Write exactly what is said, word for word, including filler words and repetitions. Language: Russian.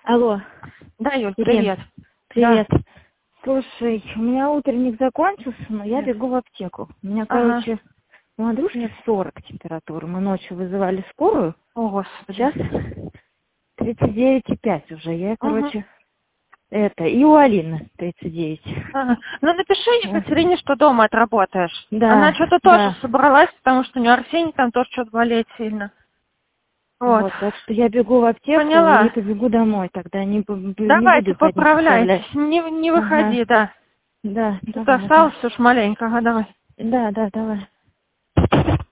Алло. Да, Юль, Ирин, привет. привет. Да. Слушай, у меня утренник закончился, но я Нет. бегу в аптеку. У меня, Ага. короче, у Андрюшки Нет. сорок температура. Мы ночью вызывали скорую. О, Господи. Сейчас тридцать девять и пять уже. Я, Ага. короче, это, и у Алины тридцать девять. Ага. Ну, напиши Вот. Екатерине, что дома отработаешь. Она Да, что-то тоже да. собралась, потому что у нее Арсений там тоже что-то болеет сильно. Вот. Вот, так что я бегу в аптеку и Поняла. побегу домой. Тогда не, бу- не буду Давайте, их одних оставлять. поправляйтесь. Не, не Ага. выходи, да. Да, Тут давай, осталось да. уж маленько. Ага, давай. Да, да, давай.